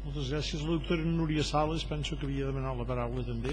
Moltes gràcies. La doctora Núria Sales, penso que havia demanat la paraula també.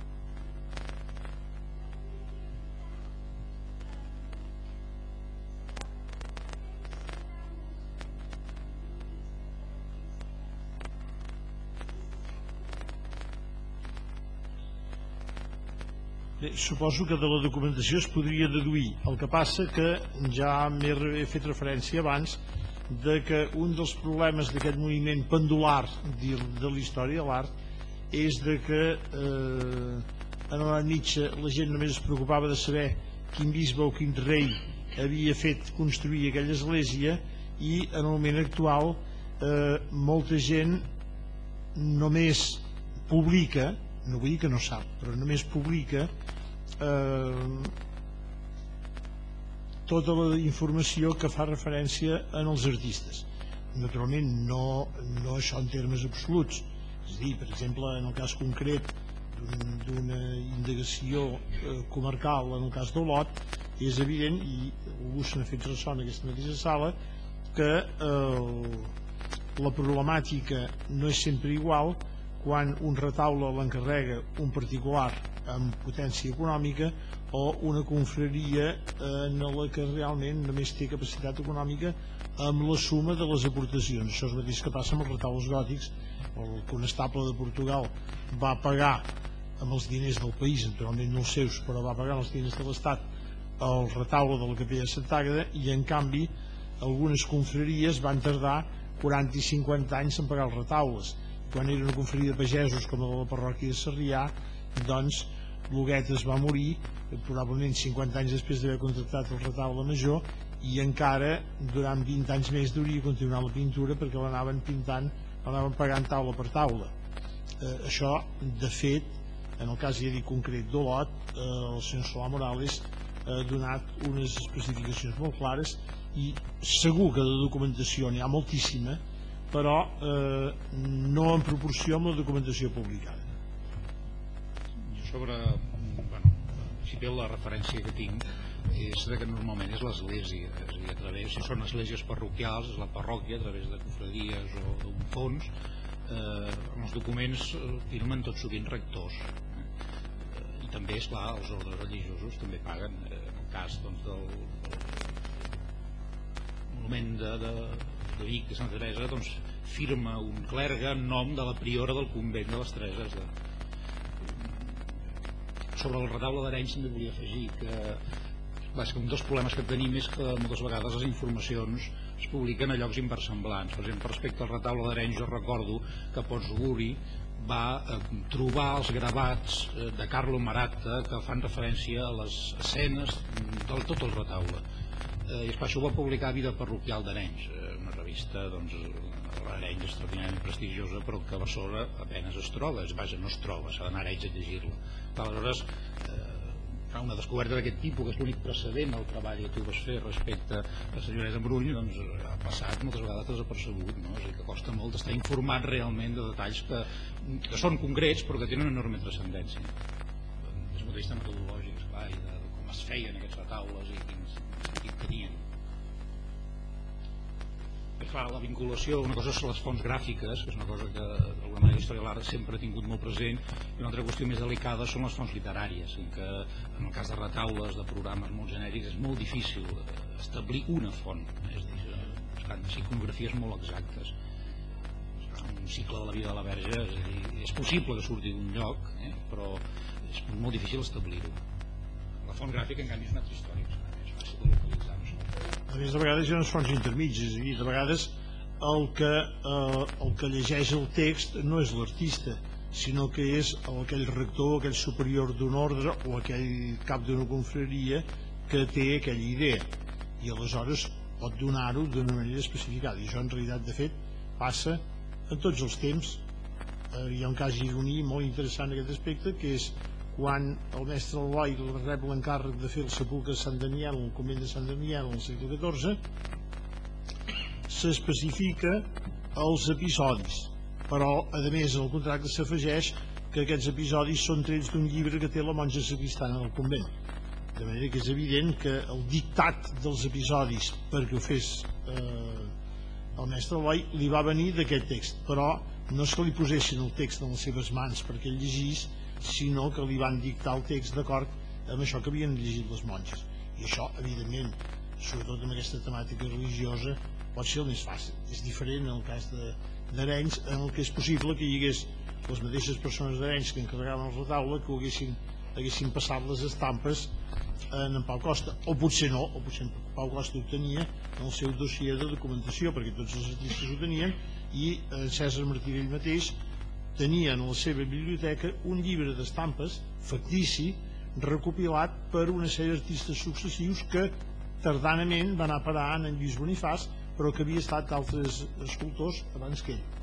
Suposo que de la documentació es podria deduir. El que passa que ja m'he fet referència abans de que un dels problemes d'aquest moviment pendular de la història de l'art és de que en l'edat mitja la gent només es preocupava de saber quin bisbe o quin rei havia fet construir aquella església, i en el moment actual molta gent només publica, no vull dir que no sap, però només publica tota la informació que fa referència en els artistes. Naturalment no això en termes absoluts, és a dir, per exemple, en el cas concret d'una indagació comarcal, en el cas d'Olot, és evident, i algú se n'ha fet ressò en aquesta mateixa sala, que la problemàtica no és sempre igual quan un retaule l'encarrega un particular amb potència econòmica o una confraria en la que realment només té capacitat econòmica amb la suma de les aportacions. Això és el mateix que passa amb els retaules gòtics. El conestable de Portugal va pagar amb els diners del país, naturalment no els seus, però va pagar els diners de l'Estat el retaule de la capella de Sant Àgueda, i en canvi algunes confraries van tardar 40 i 50 anys en pagar els retaules. Quan era una confraria de pagesos com la de la parròquia de Sarrià, doncs l'Huguet es va morir probablement 50 anys després d'haver contractat el retaule major, i encara durant 20 anys més hauria continuat la pintura perquè l'anaven pintant, l'anaven pagant taula per taula. Això, de fet, en el cas ja dic concret d'Olot, el senyor Solà Morales ha donat unes especificacions molt clares, i segur que de documentació n'hi ha moltíssima, però no en proporció amb la documentació publicada. Sobre, si bé la referència que tinc és que normalment és l'església, és a dir, a través, si són esglésies parroquials, és la parròquia, a través de confradies o d'un fons, els documents firmen tot sovint rectors, i també, esclar, els ordres religiosos també paguen. En el cas del monument de Vic, de Santa Teresa, doncs firma un clergue en nom de la priora del convent de les Tereses. Sobre el retaule d'Arenys també volia afegir que un dels problemes que tenim és que moltes vegades les informacions es publiquen a llocs inversemblants. Per exemple, respecte al retaule d'Arenys, jo recordo que Pons Guri va trobar els gravats de Carlo Maratta que fan referència a les escenes de tot el retaule, i això ho va publicar Vida Parroquial d'Arenys, una revista d'Arenys extraordinàriament prestigiosa, però que a Barcelona apenas es troba, no es troba, s'ha d'anar a Arenys a llegir-la. Aleshores, una descoberta d'aquest tipus, que és l'únic precedent al treball que tu vas fer respecte a la senyoreta Bruny, doncs ha passat moltes vegades desapercebut, no? És a dir, que costa molt d'estar informat realment de detalls que són concrets però que tenen una enorme transcendència des del punt de vista metodològic, esclar, i de com es feien aquests retaules i quin sentit tenien. Clar, la vinculació, una cosa són les fonts gràfiques, que és una cosa que d'alguna manera la història de l'art sempre ha tingut molt present, i una altra qüestió més delicada són les fonts literàries, en què en el cas de retaules, de programes molt genèrics, és molt difícil establir una font, és a dir, iconografies molt exactes. Un cicle de la vida de la Verge, és a dir, és possible que surti d'un lloc, però és molt difícil establir-ho. La font gràfica, en canvi, és una altra història, és fàcil de localitzar. A més, de vegades hi ha unes fonts intermitges, i de vegades el que llegeix el text no és l'artista, sinó que és aquell rector, aquell superior d'un ordre o aquell cap d'una confraria que té aquella idea, i aleshores pot donar-ho d'una manera especificada. I això en realitat, de fet, passa en tots els temps. Hi ha un cas gironí molt interessant en aquest aspecte, que és quan el mestre Eloi rep l'encàrrec de fer el sepulcre de Sant Daniel, el convent de Sant Daniel al segle XIV, s'especifica els episodis, però a més en el contracte s'afegeix que aquests episodis són trets d'un llibre que té la monja sacristana del convent, de manera que és evident que el dictat dels episodis perquè ho fes el mestre Eloi li va venir d'aquest text, però no és que li posessin el text en les seves mans perquè el llegís, sinó que li van dictar el text d'acord amb això que havien llegit les monges. I això, evidentment, sobretot amb aquesta temàtica religiosa, pot ser el més fàcil. És diferent en el cas d'Arenys, en el que és possible que hi hagués les mateixes persones d'Arenys que encarregaven el retaule que haguessin passat les estampes en Pau Costa, o potser no, o potser Pau Costa ho tenia en el seu dossier de documentació, perquè tots els artistes ho tenien, i Cèsar Martirell mateix tenia en la seva biblioteca un llibre d'estampes factici recopilat per una sèrie d'artistes successius que tardanament va anar a parar en Lluís Bonifàs, però que havia estat d'altres escultors abans que ell.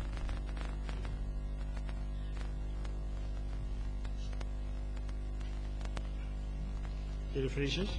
Pere Freixas?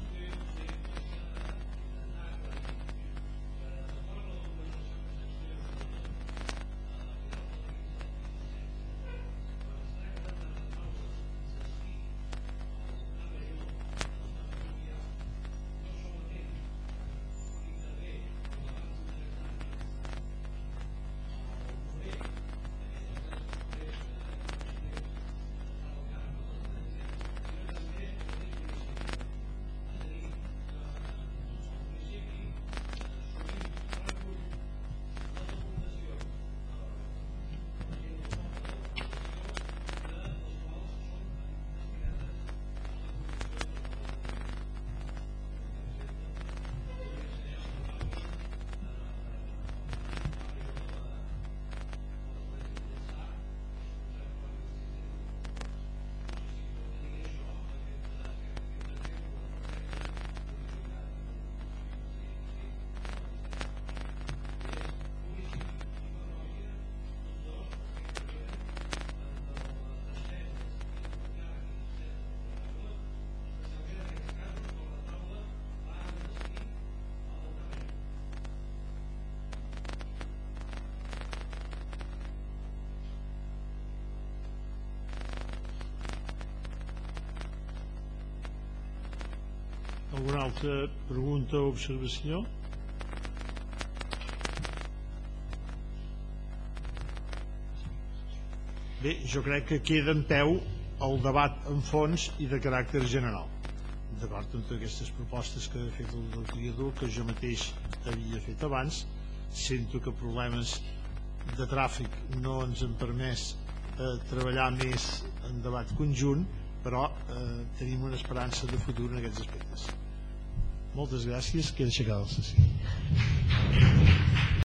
Alguna altra pregunta o observació? Bé, jo crec que queda en peu el debat en fons i de caràcter general, d'acord amb aquestes propostes que ha fet el criador, que jo mateix havia fet abans. Sento que problemes de tràfic no ens han permès treballar més en debat conjunt, però tenim una esperança de futur en aquests aspectes. Moltes gràcies, queda aixecada la sessió.